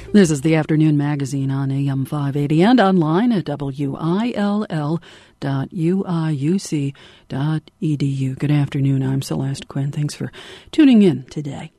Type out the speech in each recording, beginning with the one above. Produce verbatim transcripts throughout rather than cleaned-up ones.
This is the Afternoon Magazine on A M five eighty and online at W I L L dot U I U C dot E D U. Good afternoon. I'm Celeste Quinn. Thanks for tuning in today.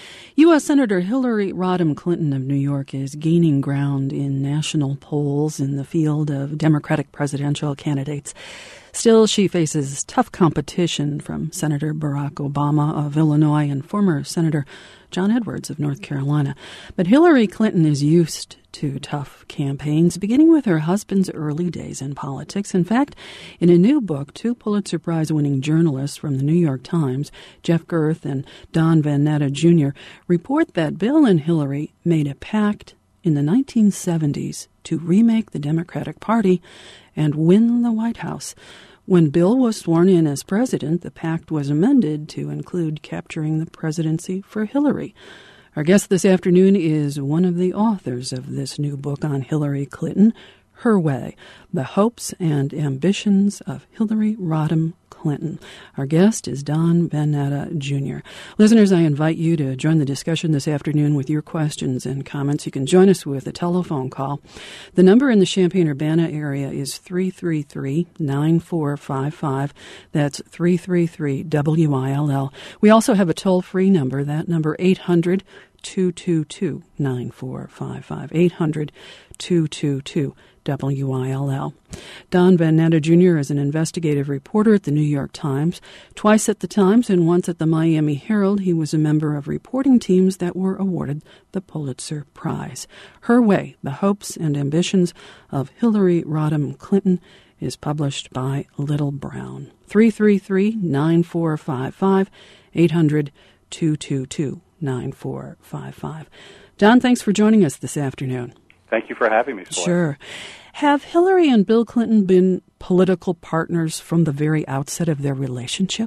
U S. Senator Hillary Rodham Clinton of New York is gaining ground in national polls in the field of Democratic presidential candidates. Still, she faces tough competition from Senator Barack Obama of Illinois and former Senator John Edwards of North Carolina. But Hillary Clinton is used to tough campaigns, beginning with her husband's early days in politics. In fact, in a new book, two Pulitzer Prize-winning journalists from the New York Times, Jeff Gerth and Don Van Natta Junior, report that Bill and Hillary made a pact in the nineteen seventies to remake the Democratic Party and win the White House. When Bill was sworn in as president, the pact was amended to include capturing the presidency for Hillary. Our guest this afternoon is one of the authors of this new book on Hillary Clinton, Her Way, The Hopes and Ambitions of Hillary Rodham Clinton. Our guest is Don Van Natta Junior Listeners, I invite you to join the discussion this afternoon with your questions and comments. You can join us with a telephone call. The number in the Champaign-Urbana area is three three three, nine four five five. That's three three three W I L L. We also have a toll-free number, that number eight hundred, two two two, nine four five five, eight hundred, two two two, W I L L. Don Van Natta Junior is an investigative reporter at the New York Times. Twice at the Times and once at the Miami Herald, he was a member of reporting teams that were awarded the Pulitzer Prize. Her Way, The Hopes and Ambitions of Hillary Rodham Clinton is published by Little Brown. three three three, nine four five five, eight hundred, two two two, nine four five five. Don, thanks for joining us this afternoon. Thank you for having me, Celeste. Sure. Have Hillary and Bill Clinton been political partners from the very outset of their relationship?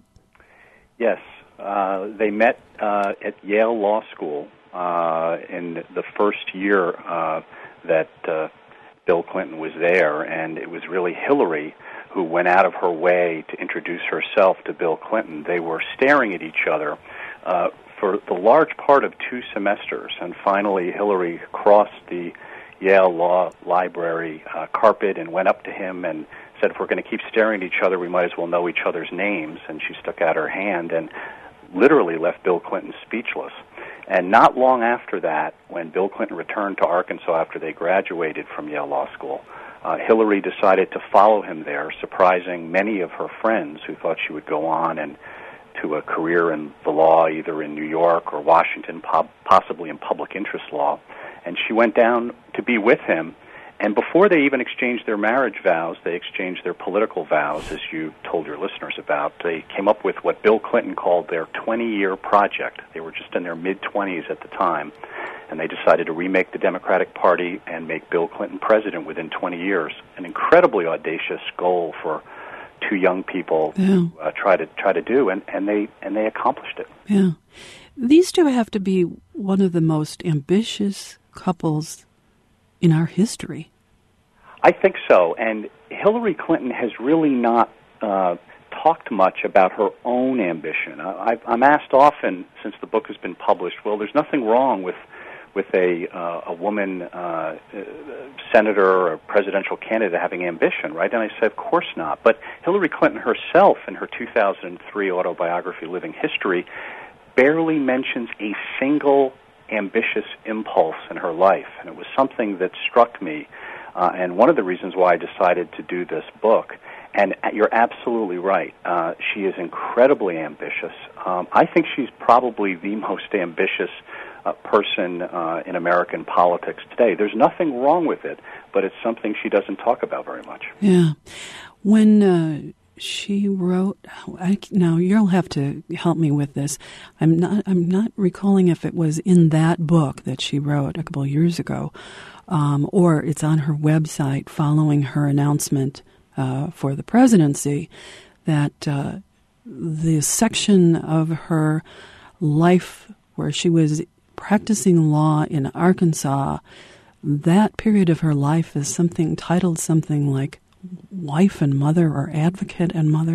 Yes. Uh, they met uh, at Yale Law School uh, in the first year uh, that uh, Bill Clinton was there, and it was really Hillary who went out of her way to introduce herself to Bill Clinton. They were staring at each other uh, for the large part of two semesters, and finally Hillary crossed the Yale Law Library uh, carpet and went up to him and said, if we're going to keep staring at each other, we might as well know each other's names. And she stuck out her hand and literally left Bill Clinton speechless. And not long after that, when Bill Clinton returned to Arkansas after they graduated from Yale Law School, uh, Hillary decided to follow him there, surprising many of her friends who thought she would go on and to a career in the law, either in New York or Washington, po- possibly in public interest law. And she went down to be with him, and before they even exchanged their marriage vows, they exchanged their political vows, as you told your listeners about. They came up with what Bill Clinton called their twenty-year project. They were just in their mid-twenties at the time, and they decided to remake the Democratic Party and make Bill Clinton president within twenty years. An incredibly audacious goal for two young people yeah. to uh, try to try to do, and, and they and they accomplished it. Yeah, these two have to be one of the most ambitious couples in our history. I think so, and Hillary Clinton has really not uh, talked much about her own ambition. I, I'm asked often, since the book has been published, well, there's nothing wrong with with a uh, a woman uh, uh, senator or presidential candidate having ambition, right? And I said, of course not. But Hillary Clinton herself, in her two thousand three autobiography, Living History, barely mentions a single ambitious impulse in her life, and it was something that struck me, uh, and one of the reasons why I decided to do this book. And you're absolutely right. Uh, she is incredibly ambitious. Um, I think she's probably the most ambitious uh, person uh, in American politics today. There's nothing wrong with it, but it's something she doesn't talk about very much. Yeah. When uh, she wrote, I, now you'll have to help me with this. I'm not. I'm not recalling if it was in that book that she wrote a couple of years ago, um, or it's on her website following her announcement uh, for the presidency. That uh, the section of her life where she was practicing law in Arkansas, that period of her life is something titled something like wife and mother or advocate and mother.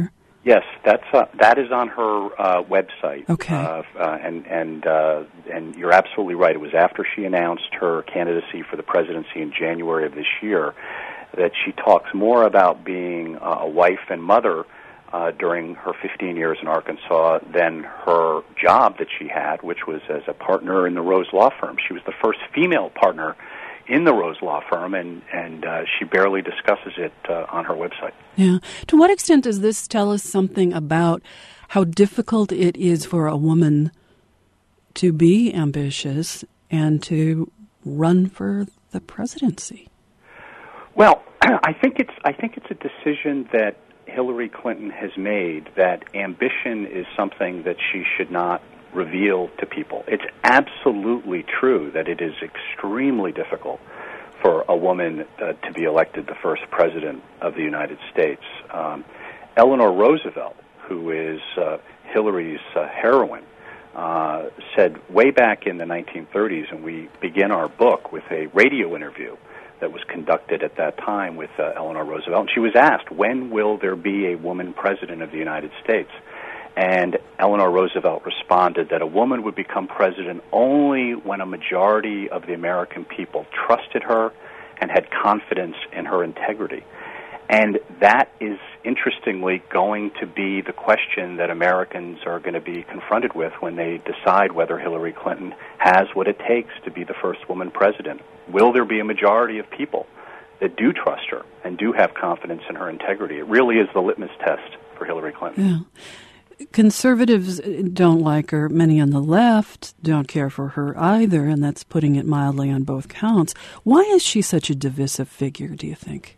Yes, that's uh, that is on her uh, website. Okay, uh, uh, and and uh, and you're absolutely right. It was after she announced her candidacy for the presidency in January of this year that she talks more about being uh, a wife and mother uh, during her fifteen years in Arkansas than her job that she had, which was as a partner in the Rose Law Firm. She was the first female partner in the Rose Law Firm, and, and uh, she barely discusses it uh, on her website. Yeah. To what extent does this tell us something about how difficult it is for a woman to be ambitious and to run for the presidency? Well, I think it's I think it's a decision that Hillary Clinton has made, that ambition is something that she should not reveal to people. It's absolutely true that it is extremely difficult for a woman uh, to be elected the first president of the United States. Um, Eleanor Roosevelt, who is uh, Hillary's uh, heroine, uh, said way back in the nineteen thirties, and we begin our book with a radio interview that was conducted at that time with uh, Eleanor Roosevelt. And she was asked, when will there be a woman president of the United States? And Eleanor Roosevelt responded that a woman would become president only when a majority of the American people trusted her and had confidence in her integrity. And that is, interestingly, going to be the question that Americans are going to be confronted with when they decide whether Hillary Clinton has what it takes to be the first woman president. Will there be a majority of people that do trust her and do have confidence in her integrity? It really is the litmus test for Hillary Clinton. Yeah. Conservatives don't like her. Many on the left don't care for her either, and that's putting it mildly on both counts. Why is she such a divisive figure, do you think?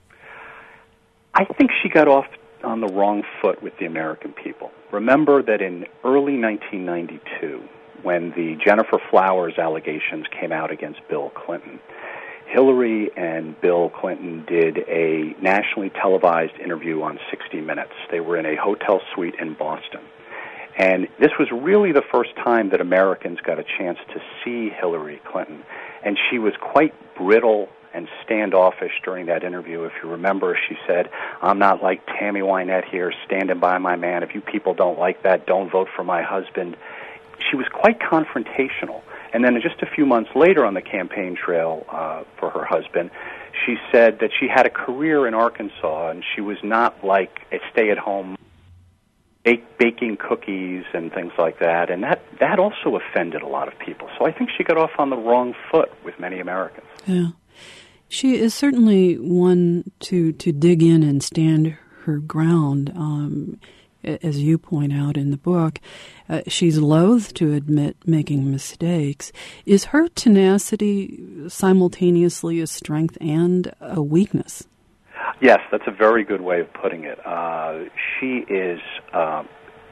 I think she got off on the wrong foot with the American people. Remember that in early nineteen ninety-two, when the Jennifer Flowers allegations came out against Bill Clinton, Hillary and Bill Clinton did a nationally televised interview on sixty minutes. They were in a hotel suite in Boston. And this was really the first time that Americans got a chance to see Hillary Clinton. And she was quite brittle and standoffish during that interview. If you remember, she said, "I'm not like Tammy Wynette here, standing by my man. If you people don't like that, don't vote for my husband." She was quite confrontational. And then just a few months later on the campaign trail uh, for her husband, she said that she had a career in Arkansas and she was not like a stay-at-home bake, baking cookies and things like that. And that, that also offended a lot of people. So I think she got off on the wrong foot with many Americans. Yeah. She is certainly one to, to dig in and stand her ground. Um, as you point out in the book, uh, she's loath to admit making mistakes. Is her tenacity simultaneously a strength and a weakness? Yes, that's a very good way of putting it. Uh, she is uh,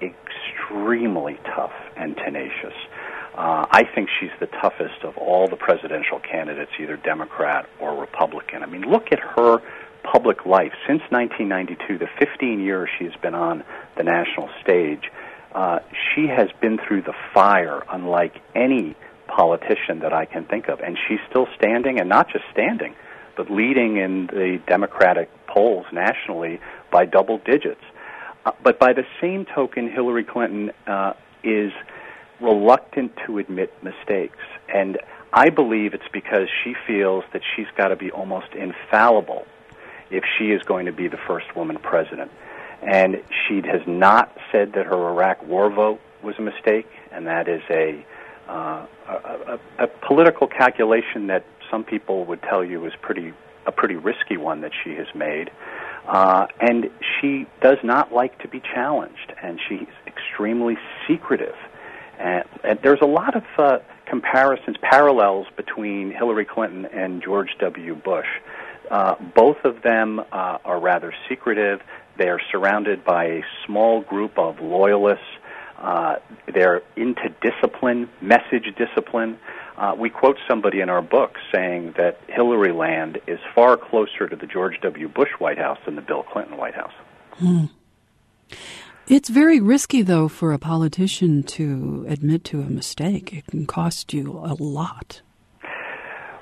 extremely tough and tenacious. Uh, I think she's the toughest of all the presidential candidates, either Democrat or Republican. I mean, look at her public life. Since nineteen ninety-two, the fifteen years she's been on the national stage, uh, she has been through the fire unlike any politician that I can think of. And she's still standing, and not just standing, but leading in the Democratic polls nationally by double digits. Uh, but by the same token, Hillary Clinton uh, is reluctant to admit mistakes. And I believe it's because she feels that she's got to be almost infallible if she is going to be the first woman president. And she has not said that her Iraq war vote was a mistake, and that is a, uh, a, a, a political calculation that some people would tell you is pretty a pretty risky one that she has made. Uh, and she does not like to be challenged, and she's extremely secretive. And, and there's a lot of uh, comparisons, parallels between Hillary Clinton and George W. Bush. Uh, both of them uh, are rather secretive. They are surrounded by a small group of loyalists. Uh, they're into discipline, message discipline. Uh, we quote somebody in our book saying that Hillary land is far closer to the George W. Bush White House than the Bill Clinton White House. Hmm. It's very risky, though, for a politician to admit to a mistake. It can cost you a lot.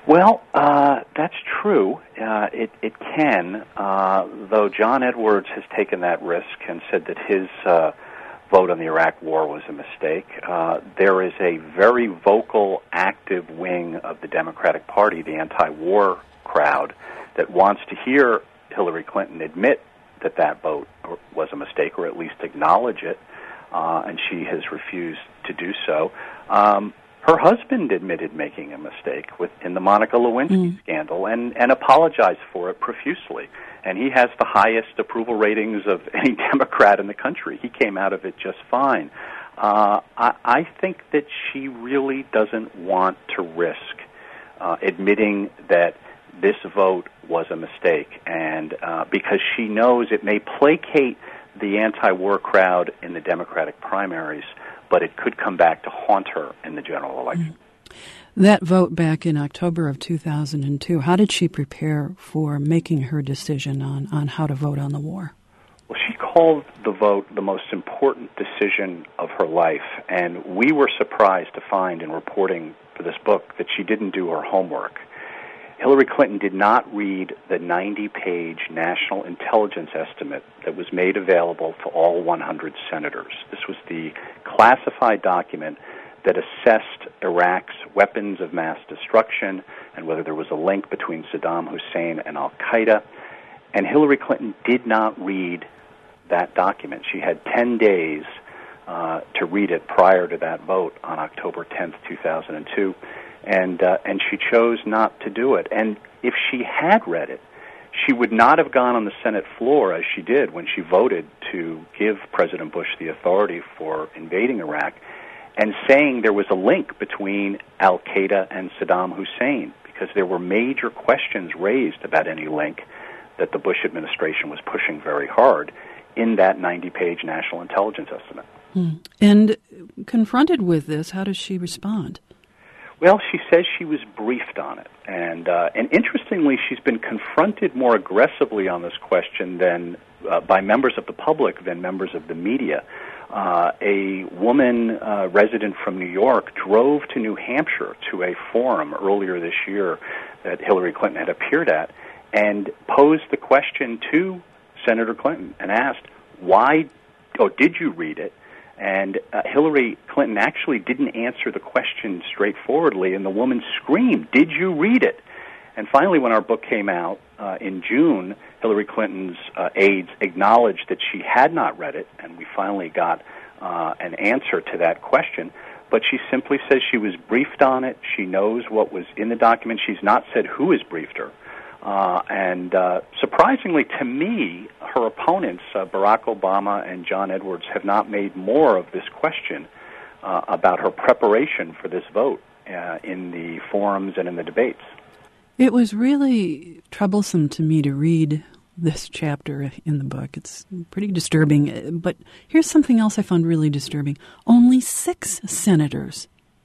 Well, uh, that's true. Uh, it, it can, uh, though John Edwards has taken that risk and said that his uh, vote on the Iraq War was a mistake. Uh, there is a very vocal, active wing of the Democratic Party, the anti-war crowd, that wants to hear Hillary Clinton admit that that vote was a mistake, or at least acknowledge it, uh, and she has refused to do so. Um, Her husband admitted making a mistake with, in the Monica Lewinsky mm. scandal and, and apologized for it profusely. And he has the highest approval ratings of any Democrat in the country. He came out of it just fine. Uh, I, I think that she really doesn't want to risk uh, admitting that this vote was a mistake, and uh, because she knows it may placate the anti-war crowd in the Democratic primaries, but it could come back to haunt her in the general election. That vote back in October of two thousand two, how did she prepare for making her decision on, on how to vote on the war? Well, she called the vote the most important decision of her life, and we were surprised to find in reporting for this book that she didn't do her homework. Hillary Clinton did not read the ninety-page national intelligence estimate that was made available to all one hundred senators. This was the classified document that assessed Iraq's weapons of mass destruction and whether there was a link between Saddam Hussein and al-Qaeda. And Hillary Clinton did not read that document. She had ten days uh, to read it prior to that vote on October tenth, two thousand two. And uh, and she chose not to do it. And if she had read it, she would not have gone on the Senate floor as she did when she voted to give President Bush the authority for invading Iraq and saying there was a link between al-Qaeda and Saddam Hussein, because there were major questions raised about any link that the Bush administration was pushing very hard in that ninety-page national intelligence estimate. Hmm. And confronted with this, how does she respond? Well, she says she was briefed on it, and uh, and interestingly, she's been confronted more aggressively on this question than uh, by members of the public than members of the media. Uh, a woman uh, resident from New York drove to New Hampshire to a forum earlier this year that Hillary Clinton had appeared at, and posed the question to Senator Clinton and asked, "Why? Oh, did you read it?" And uh, Hillary Clinton actually didn't answer the question straightforwardly, and the woman screamed, "Did you read it?" And finally, when our book came out uh, in June, Hillary Clinton's uh, aides acknowledged that she had not read it, and we finally got uh, an answer to that question. But she simply says she was briefed on it. She knows what was in the document. She's not said who has briefed her. Uh, and uh, surprisingly to me, her opponents, uh, Barack Obama and John Edwards, have not made more of this question uh, about her preparation for this vote uh, in the forums and in the debates. It was really troublesome to me to read this chapter in the book. It's pretty disturbing. But here's something else I found really disturbing. Only six senators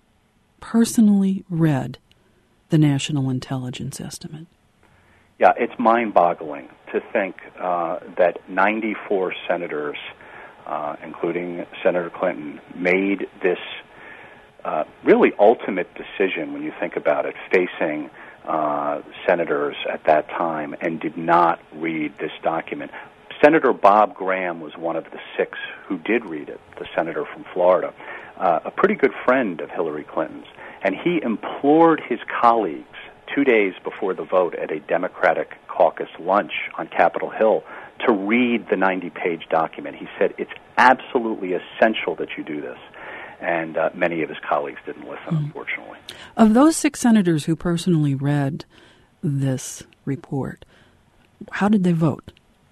personally read the National Intelligence Estimate. Yeah, it's mind-boggling to think uh, that ninety-four senators, uh, including Senator Clinton, made this uh, really ultimate decision, when you think about it, facing uh, senators at that time, and did not read this document. Senator Bob Graham was one of the six who did read it, the senator from Florida, uh, a pretty good friend of Hillary Clinton's, and he implored his colleagues two days before the vote at a Democratic caucus lunch on Capitol Hill to read the ninety-page document. He said, "It's absolutely essential that you do this." And uh, many of his colleagues didn't listen, mm. unfortunately. Of those six senators who personally read this report, how did they vote?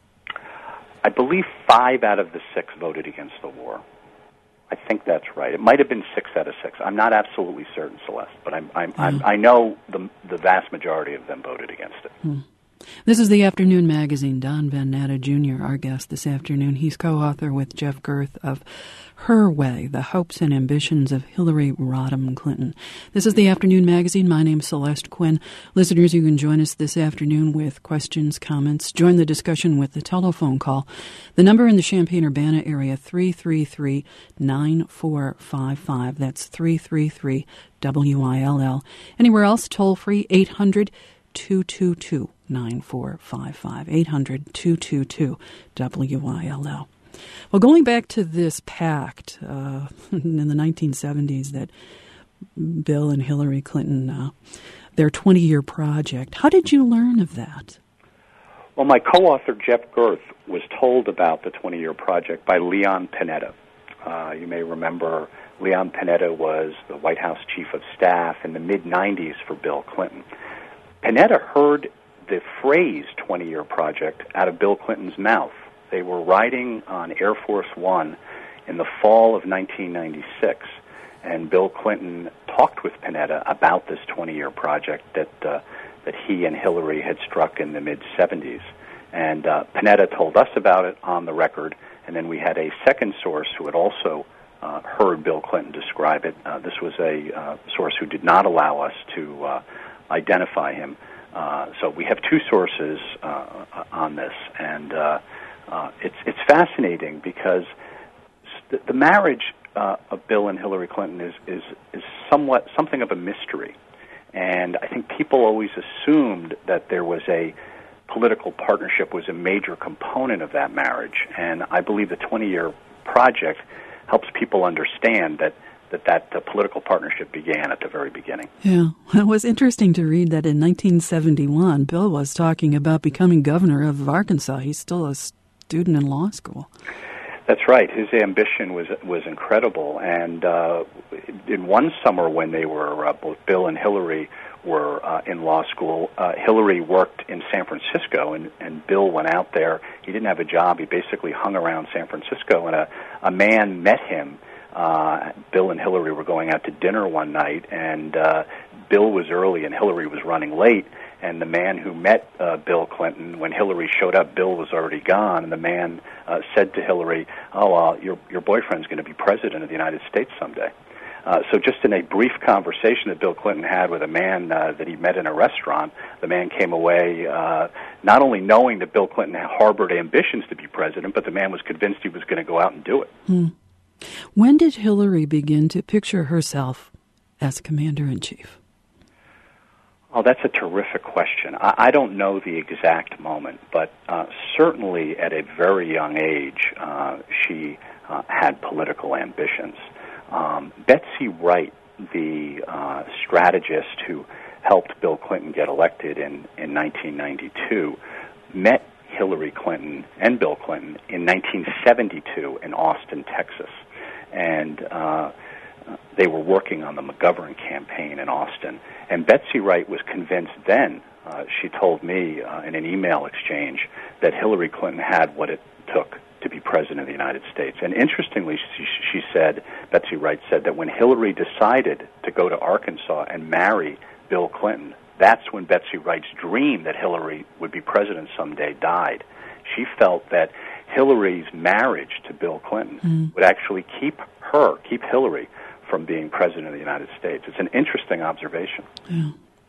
I believe five out of the six voted against the war. I think that's right. It might have been six out of six. I'm not absolutely certain, Celeste, but I'm, I'm, mm. I'm, I know the the vast majority of them voted against it. Mm. This is the Afternoon Magazine. Don Van Natta Junior, our guest this afternoon. He's co-author with Jeff Girth of Her Way, The Hopes and Ambitions of Hillary Rodham Clinton. This is the Afternoon Magazine. My name's Celeste Quinn. Listeners, you can join us this afternoon with questions, comments. Join the discussion with the telephone call. The number in the Champaign-Urbana area, three three three, nine four five five. That's three three three, W I L L. Anywhere else, toll free, eight hundred, two two two, nine four five five, eight hundred, two two two, W I L L. Well, going back to this pact uh, in the nineteen seventies that Bill and Hillary Clinton, uh, their twenty-year project, how did you learn of that? Well, my co-author, Jeff Girth, was told about the twenty-year project by Leon Panetta. Uh, you may remember Leon Panetta was the White House chief of staff in the mid nineties for Bill Clinton. Panetta heard the phrase twenty-year project out of Bill Clinton's mouth. They were riding on Air Force One in the fall of nineteen ninety-six, and Bill Clinton talked with Panetta about this twenty-year project that uh, that he and Hillary had struck in the mid-seventies. And uh, Panetta told us about it on the record, and then we had a second source who had also uh, heard Bill Clinton describe it. Uh, this was a uh, source who did not allow us to uh, identify him. Uh, so we have two sources uh, on this, and uh, uh, it's it's fascinating because the, the marriage uh, of Bill and Hillary Clinton is, is is somewhat something of a mystery, and I think people always assumed that there was a political partnership was a major component of that marriage, and I believe the twenty-year project helps people understand that that that uh, political partnership began at the very beginning. Yeah, it was interesting to read that in nineteen seventy-one, Bill was talking about becoming governor of Arkansas. He's still a student in law school. That's right. His ambition was was incredible, and uh, in one summer when they were, uh, both Bill and Hillary were uh, in law school, uh, Hillary worked in San Francisco, and, and Bill went out there. He didn't have a job. He basically hung around San Francisco, and a, a man met him. Uh, Bill and Hillary were going out to dinner one night, and uh, Bill was early and Hillary was running late, and the man who met uh, Bill Clinton, when Hillary showed up, Bill was already gone, and the man uh, said to Hillary, oh, uh, your, your boyfriend's going to be president of the United States someday. Uh, so just in a brief conversation that Bill Clinton had with a man uh, that he met in a restaurant, the man came away uh, not only knowing that Bill Clinton harbored ambitions to be president, but the man was convinced he was going to go out and do it. Hmm. When did Hillary begin to picture herself as commander-in-chief? Oh, that's a terrific question. I, I don't know the exact moment, but uh, certainly at a very young age, uh, she uh, had political ambitions. Um, Betsy Wright, the uh, strategist who helped Bill Clinton get elected in, in nineteen ninety-two, met Hillary Clinton and Bill Clinton in nineteen seventy-two in Austin, Texas. And uh, they were working on the McGovern campaign in Austin. And Betsy Wright was convinced then, uh, she told me uh, in an email exchange, that Hillary Clinton had what it took to be president of the United States. And interestingly, she, she said, Betsy Wright said, that when Hillary decided to go to Arkansas and marry Bill Clinton, that's when Betsy Wright's dream that Hillary would be president someday died. She felt that Hillary's marriage to Bill Clinton mm. would actually keep her, keep Hillary from being president of the United States. It's an interesting observation. Yeah.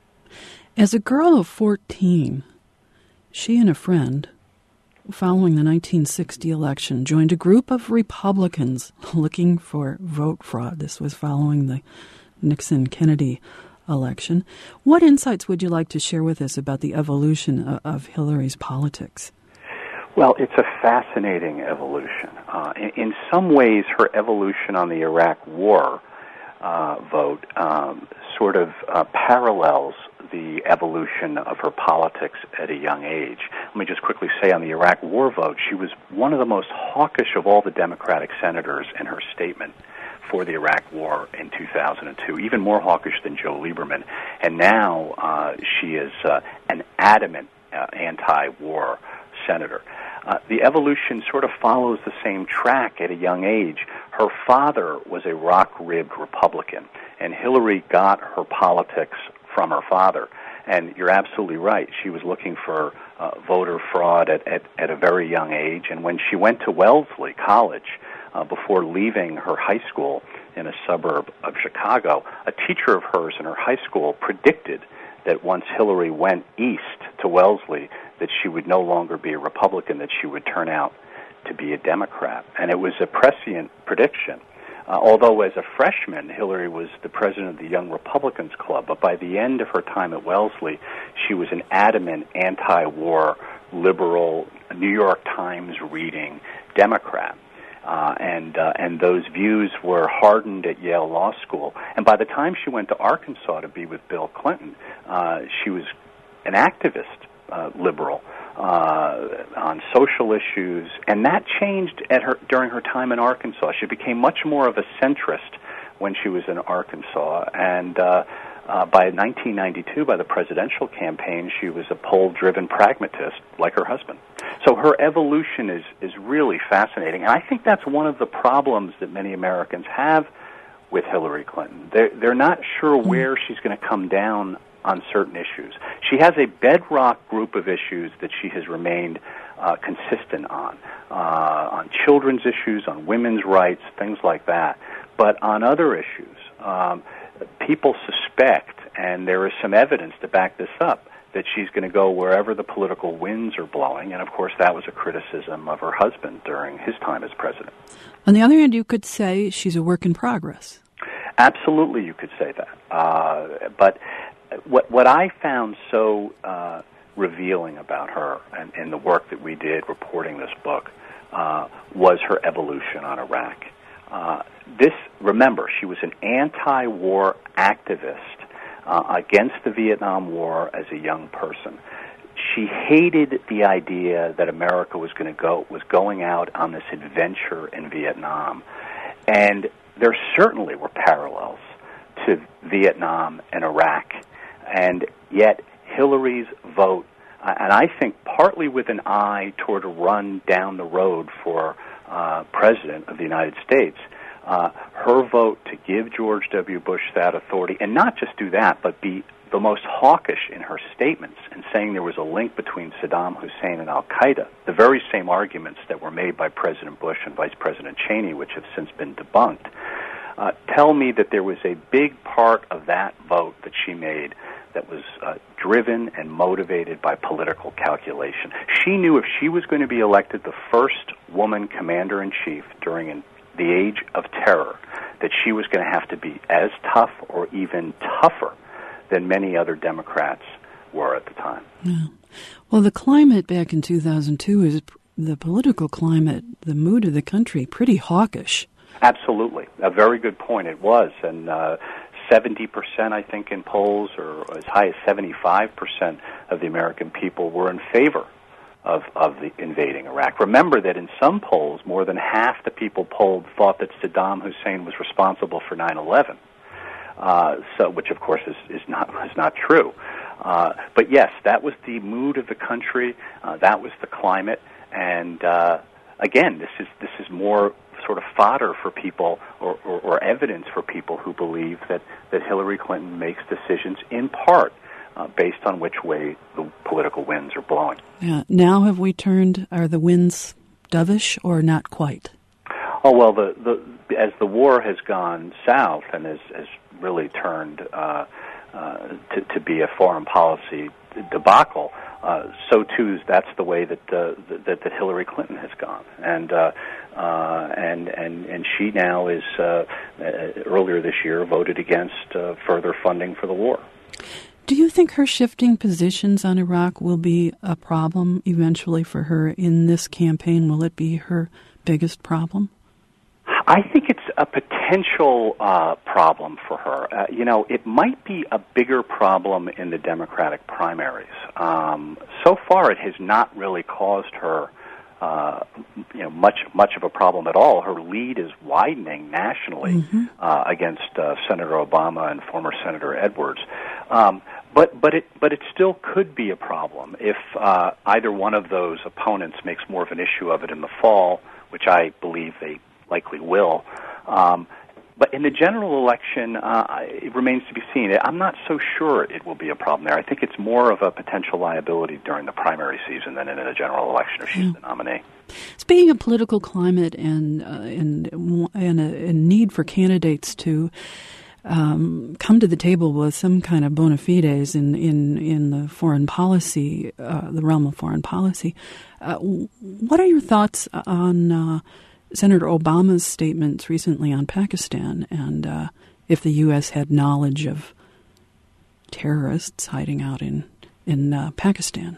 As a girl of fourteen, she and a friend, following the nineteen sixty election, joined a group of Republicans looking for vote fraud. This was following the Nixon-Kennedy election. What insights would you like to share with us about the evolution of, of Hillary's politics? Well, it's a fascinating evolution. Uh, in, in some ways, her evolution on the Iraq War uh, vote um, sort of uh, parallels the evolution of her politics at a young age. Let me just quickly say on the Iraq War vote, she was one of the most hawkish of all the Democratic senators in her statement for the Iraq War in two thousand two, even more hawkish than Joe Lieberman. And now uh, she is uh, an adamant uh, anti-war senator. Uh, the evolution sort of follows the same track at a young age. Her father was a rock-ribbed Republican, and Hillary got her politics from her father. And you're absolutely right. She was looking for uh, voter fraud at, at, at a very young age. And when she went to Wellesley College, uh, before leaving her high school in a suburb of Chicago, a teacher of hers in her high school predicted that once Hillary went east to Wellesley, that she would no longer be a Republican, that she would turn out to be a Democrat. And it was a prescient prediction. Uh, although as a freshman, Hillary was the president of the Young Republicans Club, but by the end of her time at Wellesley, she was an adamant anti-war, liberal, New York Times reading Democrat. Uh, and uh, and those views were hardened at Yale Law School. And by the time she went to Arkansas to be with Bill Clinton, uh, she was an activist uh, liberal uh, on social issues, and that changed at her during her time in Arkansas. She became much more of a centrist when she was in Arkansas, and uh, uh, by nineteen ninety-two, by the presidential campaign, she was a poll-driven pragmatist like her husband. So her evolution is, is really fascinating, and I think that's one of the problems that many Americans have with Hillary Clinton. They're, they're not sure where she's going to come down on certain issues. She has a bedrock group of issues that she has remained uh, consistent on, uh, on children's issues, on women's rights, things like that. But on other issues, um, people suspect, and there is some evidence to back this up, that she's going to go wherever the political winds are blowing. And, of course, that was a criticism of her husband during his time as president. On the other hand, you could say she's a work in progress. Absolutely, you could say that. Uh, but what what I found so uh, revealing about her and, and the work that we did reporting this book uh, was her evolution on Iraq. Uh, this, remember, she was an anti-war activist Uh, against the Vietnam War as a young person. She hated the idea that America was going to go was going out on this adventure in Vietnam, and there certainly were parallels to Vietnam and Iraq, and yet Hillary's vote, uh, and I think partly with an eye toward a run down the road for uh, President of the United States, Uh, her vote to give George W. Bush that authority, and not just do that, but be the most hawkish in her statements in saying there was a link between Saddam Hussein and al-Qaeda, the very same arguments that were made by President Bush and Vice President Cheney, which have since been debunked, uh, tell me that there was a big part of that vote that she made that was uh, driven and motivated by political calculation. She knew if she was going to be elected the first woman commander-in-chief during an the age of terror, that she was going to have to be as tough or even tougher than many other Democrats were at the time. Yeah. Well, the climate back in two thousand two is the political climate, the mood of the country, pretty hawkish. Absolutely. A very good point. It was. And uh, seventy percent, I think, in polls, or as high as seventy-five percent of the American people were in favor Of, of the invading Iraq. Remember that in some polls, more than half the people polled thought that Saddam Hussein was responsible for nine eleven, uh, so which of course is, is not is not true. Uh, but yes, that was the mood of the country. Uh, that was the climate, and uh, again, this is this is more sort of fodder for people, or, or, or evidence for people who believe that that Hillary Clinton makes decisions in part Uh, based on which way the political winds are blowing. Yeah. Now have we turned, are the winds dovish or not quite? Oh, well, the, the as the war has gone south and has, has really turned uh, uh, to, to be a foreign policy debacle, uh, so too that's the way that, uh, that that Hillary Clinton has gone. And uh, uh, and and and she now is uh, uh, earlier this year voted against uh, further funding for the war. Do you think her shifting positions on Iraq will be a problem eventually for her in this campaign? Will it be her biggest problem? I think it's a potential uh, problem for her. Uh, you know, it might be a bigger problem in the Democratic primaries. Um, so far, it has not really caused her uh, you know, much much of a problem at all. Her lead is widening nationally mm-hmm. uh, against uh, Senator Obama and former Senator Edwards. Um, but but it but it still could be a problem if uh, either one of those opponents makes more of an issue of it in the fall, which I believe they likely will. Um, But in the general election, uh, it remains to be seen. I'm not so sure it will be a problem there. I think it's more of a potential liability during the primary season than in a general election if she's yeah. the nominee. Speaking of political climate and uh, and and a, a need for candidates to um, come to the table with some kind of bona fides in in in the foreign policy, uh, the realm of foreign policy, uh, what are your thoughts on Uh, Senator Obama's statements recently on Pakistan and uh, if the U S had knowledge of terrorists hiding out in in uh, Pakistan?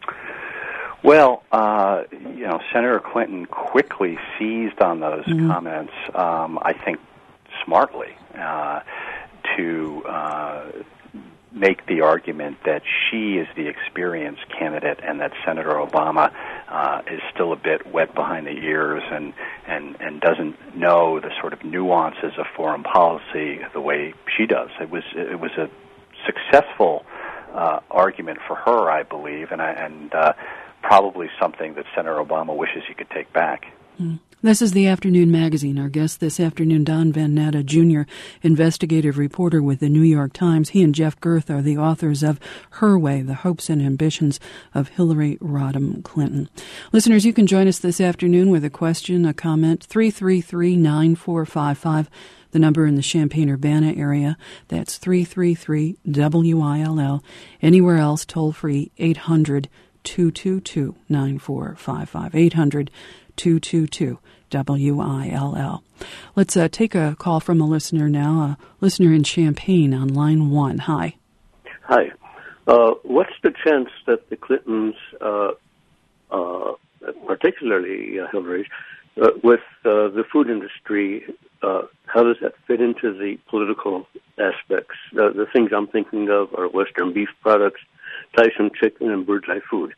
Well, uh, you know, Senator Clinton quickly seized on those mm-hmm. comments, um, I think smartly, uh, to uh, make the argument that she is the experienced candidate and that Senator Obama uh, is still a bit wet behind the ears and, and, and doesn't know the sort of nuances of foreign policy the way she does. It was it was a successful uh, argument for her, I believe, and, I, and uh, probably something that Senator Obama wishes he could take back. Mm. This is the Afternoon Magazine. Our guest this afternoon, Don Van Natta, Junior investigative reporter with the New York Times. He and Jeff Gerth are the authors of Her Way, The Hopes and Ambitions of Hillary Rodham Clinton. Listeners, you can join us this afternoon with a question, a comment, three three three, nine four five five, the number in the Champaign-Urbana area. That's three three three, W I L L. Anywhere else, toll free, eight hundred, two two two, nine four five five, eight hundred, two two two, W I L L. Let's uh, take a call from a listener now, a listener in Champaign on line one. Hi. Hi. Uh, what's the chance that the Clintons, uh, uh, particularly uh, Hillary, uh, with uh, the food industry, uh, how does that fit into the political aspects? Uh, the things I'm thinking of are Western beef products, Tyson chicken, and bird's eye food.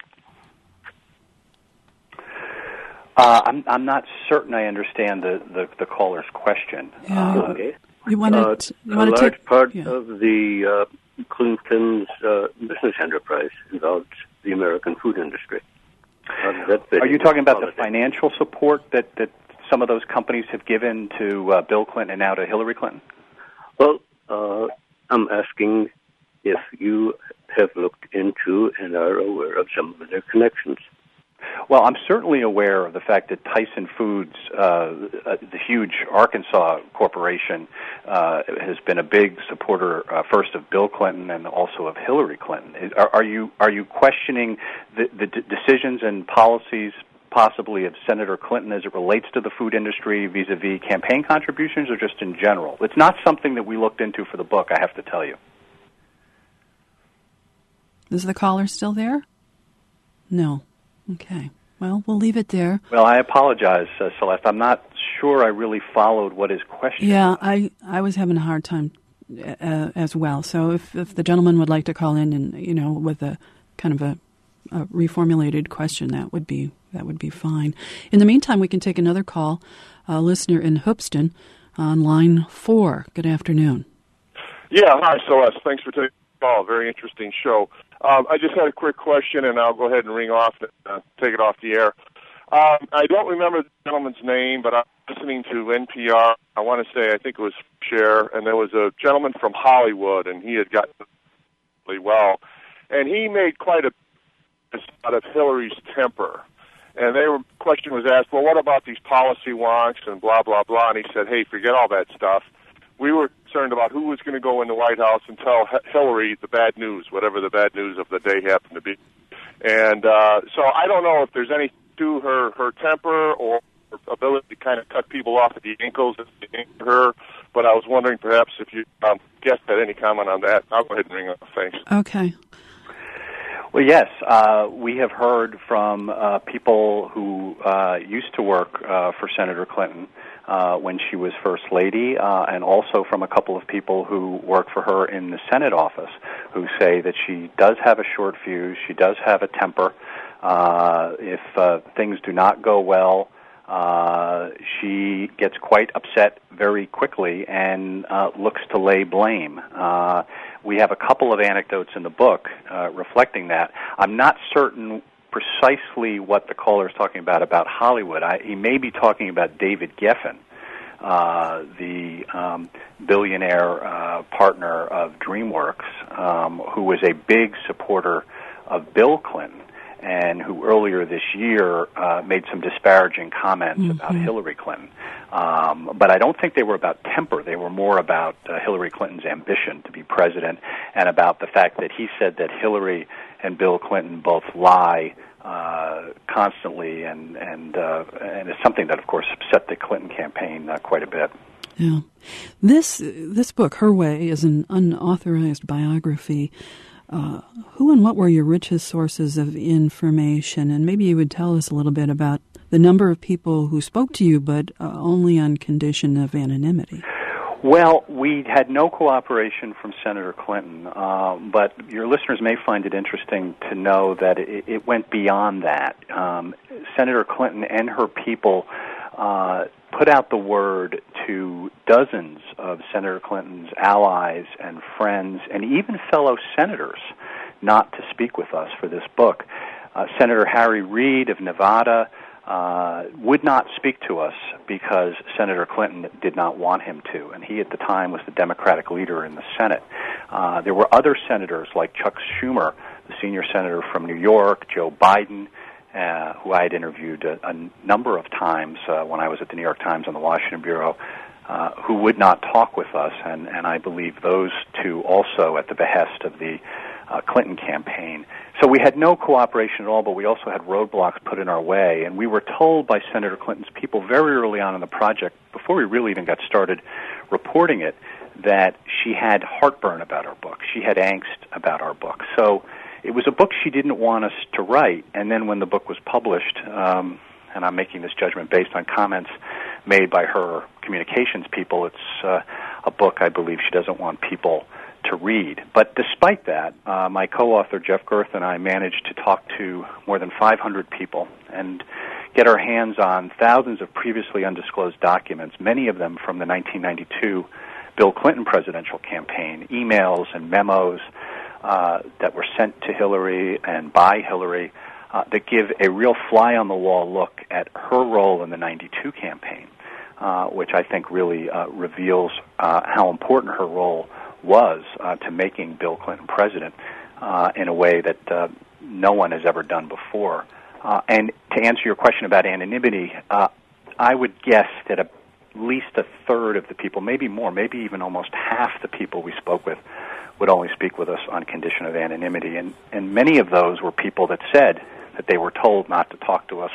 Uh, I'm I'm not certain I understand the, the, the caller's question. Yeah. Uh, okay. You want to uh, you a want to large take part yeah. of the uh, Clinton's uh, business enterprise involves the American food industry. How does that fit Are you into talking about politics? the financial support that, that some of those companies have given to uh, Bill Clinton and now to Hillary Clinton? Well, uh, I'm asking if you have looked into and are aware of some of their connections. Well, I'm certainly aware of the fact that Tyson Foods, uh, the huge Arkansas corporation, uh, has been a big supporter uh, first of Bill Clinton and also of Hillary Clinton. Are, are you are you questioning the, the d- decisions and policies possibly of Senator Clinton as it relates to the food industry vis-a-vis campaign contributions, or just in general? It's not something that we looked into for the book, I have to tell you. Is the caller still there? No. Okay. Well, we'll leave it there. Well, I apologize, uh, Celeste. I'm not sure I really followed what his question Yeah, was. I, I was having a hard time uh, as well. So if, if the gentleman would like to call in and, you know, with a kind of a, a reformulated question, that would be that would be fine. In the meantime, we can take another call. A listener in Hoopston on line four. Good afternoon. Yeah, hi, Celeste. Thanks for taking the call. Very interesting show. Um, I just had a quick question, and I'll go ahead and ring off and uh, take it off the air. Um, I don't remember the gentleman's name, but I'm listening to N P R. I want to say, I think it was Cher, and there was a gentleman from Hollywood, and he had gotten really well. And he made quite a out of Hillary's temper. And they were, question was asked, well, what about these policy wonks and blah, blah, blah? And he said, hey, forget all that stuff. We were concerned about who was going to go in the White House and tell Hillary the bad news, whatever the bad news of the day happened to be. And uh, so I don't know if there's any to her, her temper or her ability to kind of cut people off at the ankles at her, but I was wondering perhaps if you um, guessed had any comment on that. I'll go ahead and ring up. Thanks. Okay. Well, yes, uh, we have heard from uh, people who uh, used to work uh, for Senator Clinton uh, when she was First Lady, uh, and also from a couple of people who work for her in the Senate office who say that she does have a short fuse, she does have a temper. Uh, if uh, things do not go well, uh, she gets quite upset very quickly and uh, looks to lay blame. Uh, we have a couple of anecdotes in the book uh, reflecting that. I'm not certain precisely what the caller is talking about about Hollywood. I, he may be talking about David Geffen, uh, the um, billionaire uh, partner of DreamWorks, um, who was a big supporter of Bill Clinton, and who earlier this year uh, made some disparaging comments mm-hmm. about Hillary Clinton. Um, but I don't think they were about temper. They were more about uh, Hillary Clinton's ambition to be president, and about the fact that he said that Hillary and Bill Clinton both lie uh, constantly, and and uh, and it's something that, of course, upset the Clinton campaign uh, quite a bit. Yeah, this this book, Her Way, is an unauthorized biography. Uh, who and what were your richest sources of information? And maybe you would tell us a little bit about the number of people who spoke to you, but uh, only on condition of anonymity. Well, we had no cooperation from Senator Clinton, um, but your listeners may find it interesting to know that it, it went beyond that. Um, Senator Clinton and her people uh, put out the word to dozens of Senator Clinton's allies and friends and even fellow senators not to speak with us for this book. Uh, Senator Harry Reid of Nevada uh, would not speak to us because Senator Clinton did not want him to, and he at the time was the Democratic leader in the Senate. Uh, there were other senators like Chuck Schumer, the senior senator from New York, Joe Biden, Uh, who I had interviewed a, a number of times uh, when I was at the New York Times and the Washington Bureau, uh, who would not talk with us, and, and I believe those two also at the behest of the uh, Clinton campaign. So we had no cooperation at all, but we also had roadblocks put in our way, and we were told by Senator Clinton's people very early on in the project, before we really even got started reporting it, that she had heartburn about our book. She had angst about our book. So it was a book she didn't want us to write, and then when the book was published, um, and I'm making this judgment based on comments made by her communications people, it's uh, a book I believe she doesn't want people to read. But despite that, uh, my co-author Jeff Gerth and I managed to talk to more than five hundred people and get our hands on thousands of previously undisclosed documents, many of them from the nineteen ninety-two Bill Clinton presidential campaign, emails and memos Uh, that were sent to Hillary and by Hillary uh, that give a real fly-on-the-wall look at her role in the ninety-two campaign, uh, which I think really uh, reveals uh, how important her role was uh, to making Bill Clinton president uh, in a way that uh, no one has ever done before. Uh, and to answer your question about anonymity, uh, I would guess that at least a third of the people, maybe more, maybe even almost half the people we spoke with, would only speak with us on condition of anonymity. And, and many of those were people that said that they were told not to talk to us,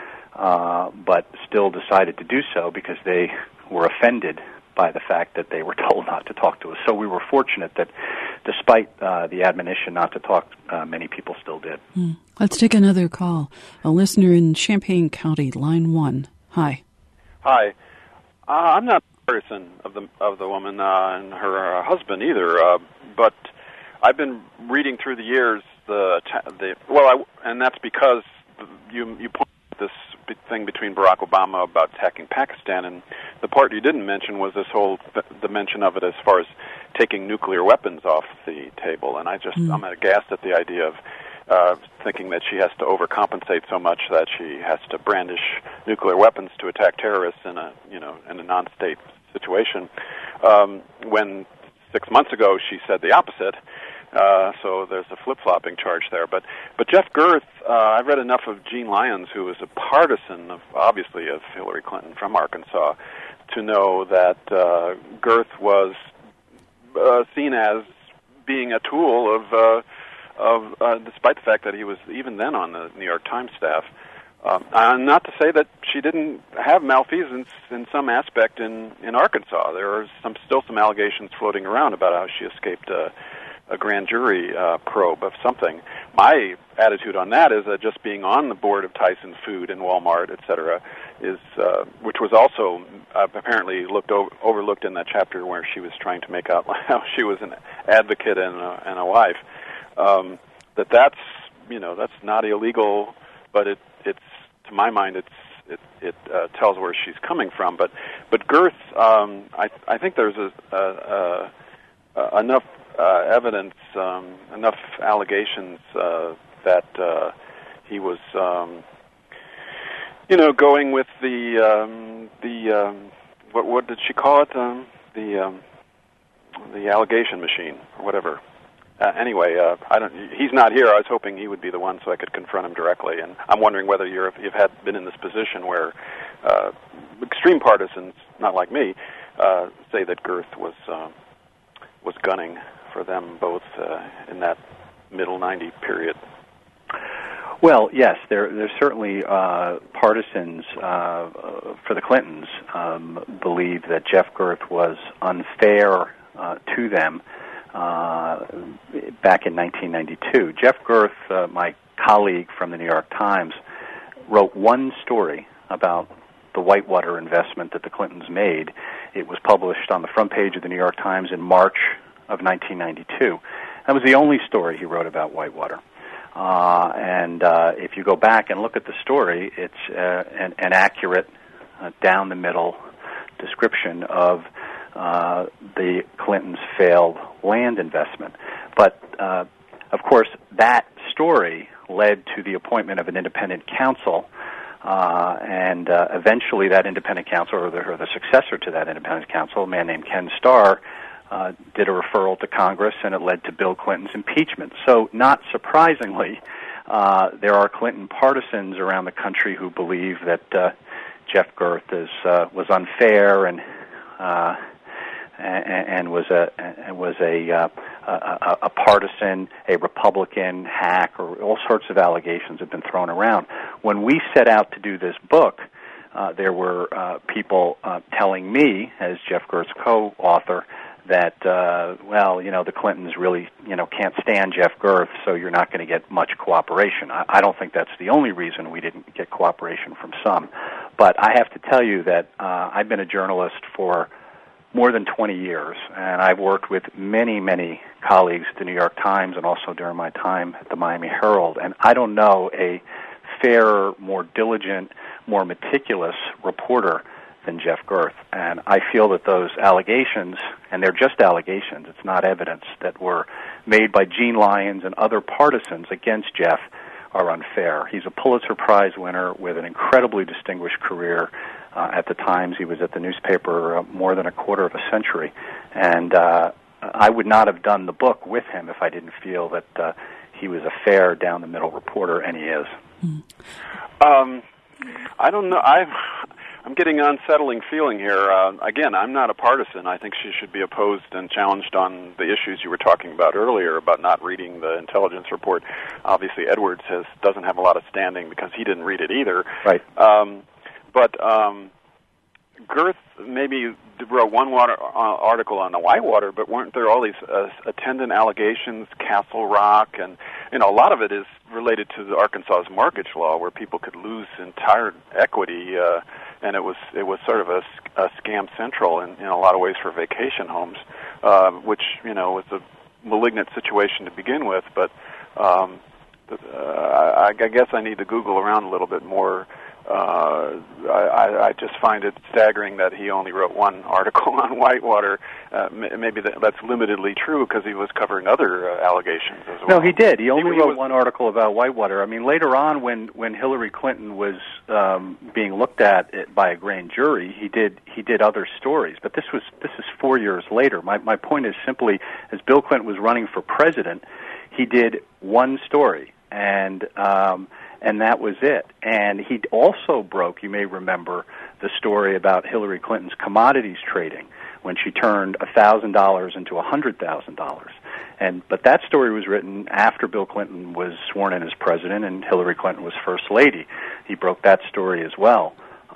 uh, but still decided to do so because they were offended by the fact that they were told not to talk to us. So we were fortunate that despite uh, the admonition not to talk, uh, many people still did. Mm. Let's take another call. A listener in Champaign County, line one. Hi. Hi. Uh, I'm not a partisan of the of the woman uh, and her uh, husband either, uh, but I've been reading through the years the the well, I, and that's because you you pointed out this thing between Barack Obama about attacking Pakistan, and the part you didn't mention was this whole th- dimension of it as far as taking nuclear weapons off the table, and I just mm. I'm aghast at the idea of uh, thinking that she has to overcompensate so much that she has to brandish nuclear weapons to attack terrorists in a you know in a non-state situation. Um, when six months ago she said the opposite, uh, so there's a flip-flopping charge there. But but Jeff Gerth, uh, I've read enough of Gene Lyons, who was a partisan of obviously of Hillary Clinton from Arkansas, to know that uh, Gerth was uh, seen as being a tool of. Uh, Of, uh, despite the fact that he was even then on the New York Times staff. Um, uh, not to say that she didn't have malfeasance in some aspect in, in Arkansas. There are some still some allegations floating around about how she escaped a, a grand jury uh, probe of something. My attitude on that is that just being on the board of Tyson Food and Walmart, et cetera, is, uh, which was also uh, apparently looked over, overlooked in that chapter where she was trying to make out how she was an advocate and a, and a wife. Um, that that's you know that's not illegal, but it it's to my mind it's it it uh, tells where she's coming from. But but Gerth, um, I I think there's a, a, a, a enough uh, evidence, um, enough allegations uh, that uh, he was um, you know going with the um, the um, what what did she call it um, the um, the allegation machine or whatever. Uh, anyway, uh, I don't. He's not here. I was hoping he would be the one so I could confront him directly. And I'm wondering whether you're, you've had been in this position where uh, extreme partisans, not like me, uh, say that Girth was uh, was gunning for them both uh, in that middle ninety period. Well, yes, there there's certainly uh, partisans uh, for the Clintons um, believe that Jeff Girth was unfair uh, to them. Uh, back in nineteen ninety-two. Jeff Girth, uh, my colleague from the New York Times, wrote one story about the Whitewater investment that the Clintons made. It was published on the front page of the New York Times in March of nineteen ninety-two. That was the only story he wrote about Whitewater. Uh, and uh, if you go back and look at the story, it's uh, an, an accurate, uh, down-the-middle description of Uh, the Clintons' failed land investment. But, uh, of course, that story led to the appointment of an independent counsel, uh, and uh, eventually that independent counsel, or the, or the successor to that independent counsel, a man named Ken Starr, uh, did a referral to Congress, and it led to Bill Clinton's impeachment. So, not surprisingly, uh, there are Clinton partisans around the country who believe that uh, Jeff Girth is, uh, was unfair and uh, and was a and was a, uh, a a partisan, a Republican hack, or all sorts of allegations have been thrown around. When we set out to do this book, uh, there were uh, people uh, telling me, as Jeff Girth's co-author, that uh, well, you know, the Clintons really, you know, can't stand Jeff Girth, so you're not going to get much cooperation. I, I don't think that's the only reason we didn't get cooperation from some, but I have to tell you that uh, I've been a journalist for more than twenty years, and I've worked with many, many colleagues at the New York Times and also during my time at the Miami Herald, and I don't know a fairer, more diligent, more meticulous reporter than Jeff Girth. And I feel that those allegations, and they're just allegations, it's not evidence, that were made by Gene Lyons and other partisans against Jeff are unfair. He's a Pulitzer Prize winner with an incredibly distinguished career. Uh, at the Times, he was at the newspaper uh, more than a quarter of a century. And uh, I would not have done the book with him if I didn't feel that uh, he was a fair, down-the-middle reporter, and he is. Mm. Um, I don't know. I, I'm getting an unsettling feeling here. Uh, again, I'm not a partisan. I think she should be opposed and challenged on the issues you were talking about earlier about not reading the intelligence report. Obviously, Edwards has, doesn't have a lot of standing because he didn't read it either. Right. Um, But um, Girth maybe wrote one water, uh, article on the Whitewater, but weren't there all these uh, attendant allegations, Castle Rock, and you know a lot of it is related to the Arkansas's mortgage law, where people could lose entire equity, uh, and it was it was sort of a, a scam central in, in a lot of ways for vacation homes, uh, which you know was a malignant situation to begin with. But um, uh, I, I guess I need to Google around a little bit more. Uh, I, I just find it staggering that he only wrote one article on Whitewater. Uh, maybe that, that's limitedly true because he was covering other uh, allegations as well. No, he did. He only he, wrote he was, one article about Whitewater. I mean, later on, when, when Hillary Clinton was um, being looked at by a grand jury, he did he did other stories. But this was this is four years later. My my point is simply, as Bill Clinton was running for president, he did one story, and um, and that was it. And he also broke, you may remember, the story about Hillary Clinton's commodities trading when she turned one thousand dollars into one hundred thousand dollars. And but that story was written after Bill Clinton was sworn in as president and Hillary Clinton was first lady. He broke that story as well.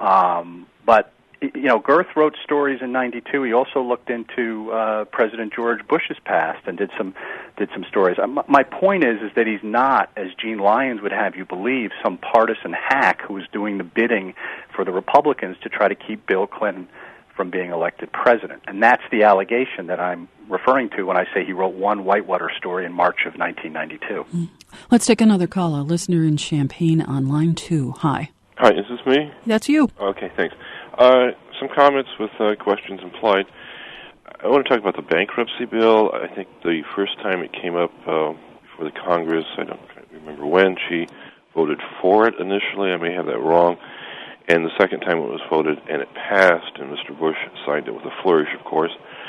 Um, but you know, Girth wrote stories in ninety-two. He also looked into uh, President George Bush's past and did some did some stories. Uh, my point is is that he's not, as Gene Lyons would have you believe, some partisan hack who was doing the bidding for the Republicans to try to keep Bill Clinton from being elected president. And that's the allegation that I'm referring to when I say he wrote one Whitewater story in March of nineteen ninety-two. Mm. Let's take another call. A listener in Champaign on line two. Hi. Hi, is this me? That's you. Okay, thanks. Uh, some comments with uh, questions implied. I want to talk about the bankruptcy bill. I think the first time it came up uh, before the Congress, I don't remember when, she voted for it initially. I may have that wrong. And the second time it was voted and it passed, and Mister Bush signed it with a flourish, of course.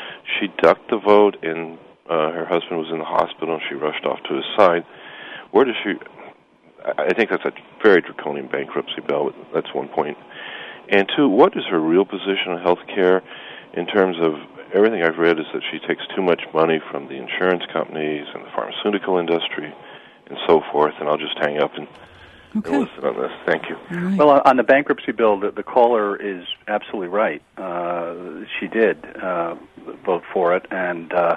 she ducked the vote, and uh, her husband was in the hospital, and she rushed off to his side. Where does she... I think that's a very draconian bankruptcy bill. That's one point. And two, what is her real position on health care in terms of everything I've read is that she takes too much money from the insurance companies and the pharmaceutical industry and so forth, and I'll just hang up and, okay. and listen on this. Thank you. Right. Well, on the bankruptcy bill, the, the caller is absolutely right. Uh, she did uh, vote for it, and uh,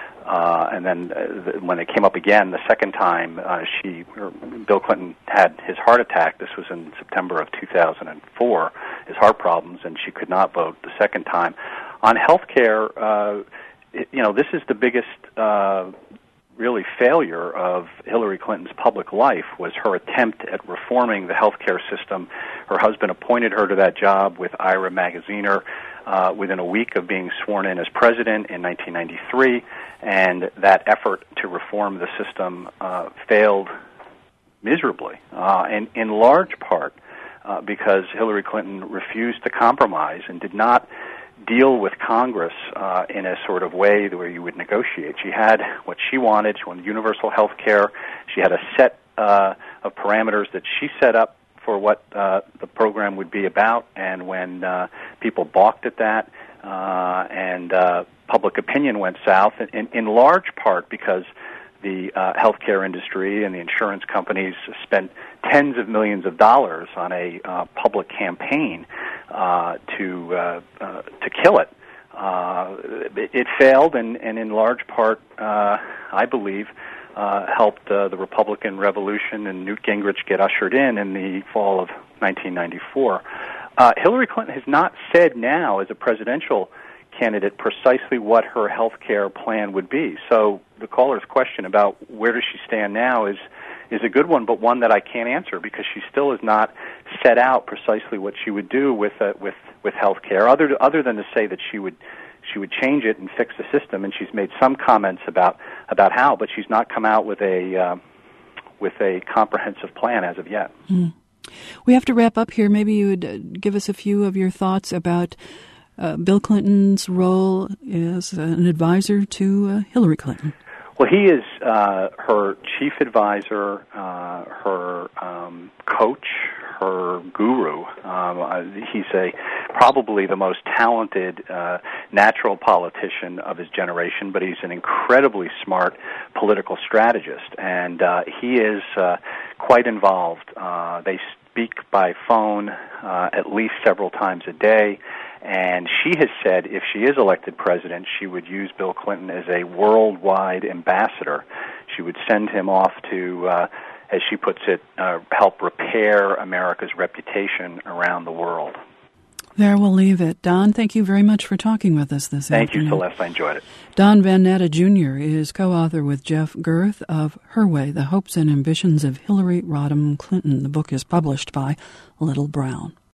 uh, and then uh, when it came up again the second time, uh, she or Bill Clinton had his heart attack. This was in September of two thousand four, his heart problems, and she could not vote the second time. On health care, uh, you know, this is the biggest uh, really failure of Hillary Clinton's public life, was her attempt at reforming the health care system. Her husband appointed her to that job with Ira Magaziner uh, within a week of being sworn in as president in nineteen ninety-three, and that effort to reform the system uh, failed miserably, uh, and in large part uh, because Hillary Clinton refused to compromise and did not deal with Congress uh, in a sort of way where you would negotiate. She had what she wanted. She wanted universal health care. She had a set uh, of parameters that she set up for what uh, the program would be about, and when uh, people balked at that uh, and uh, public opinion went south, in, in large part because the uh, healthcare industry and the insurance companies spent tens of millions of dollars on a uh, public campaign uh, to uh, uh, to kill it. Uh, it. It failed, and, and in large part, uh, I believe, uh, helped uh, the Republican Revolution and Newt Gingrich get ushered in in the fall of nineteen ninety-four. Uh, Hillary Clinton has not said now, as a presidential candidate, precisely what her health care plan would be. So the caller's question about where does she stand now is is a good one, but one that I can't answer because she still has not set out precisely what she would do with uh, with with health care, other to, other than to say that she would she would change it and fix the system. And she's made some comments about about how, but she's not come out with a uh, with a comprehensive plan as of yet. Mm. We have to wrap up here. Maybe you would uh, give us a few of your thoughts about Uh, Bill Clinton's role as an advisor to uh, Hillary Clinton. Well, he is uh, her chief advisor, uh, her um, coach, her guru. Um, uh, he's a probably the most talented uh, natural politician of his generation, but he's an incredibly smart political strategist, and uh, he is uh, quite involved. Uh, they speak by phone uh, at least several times a day. And she has said if she is elected president, she would use Bill Clinton as a worldwide ambassador. She would send him off to, uh, as she puts it, uh, help repair America's reputation around the world. There we'll leave it. Don, thank you very much for talking with us this thank afternoon. Thank you, Celeste. I enjoyed it. Don Van Natta Junior is co-author with Jeff Girth of Her Way, The Hopes and Ambitions of Hillary Rodham Clinton. The book is published by Little Brown.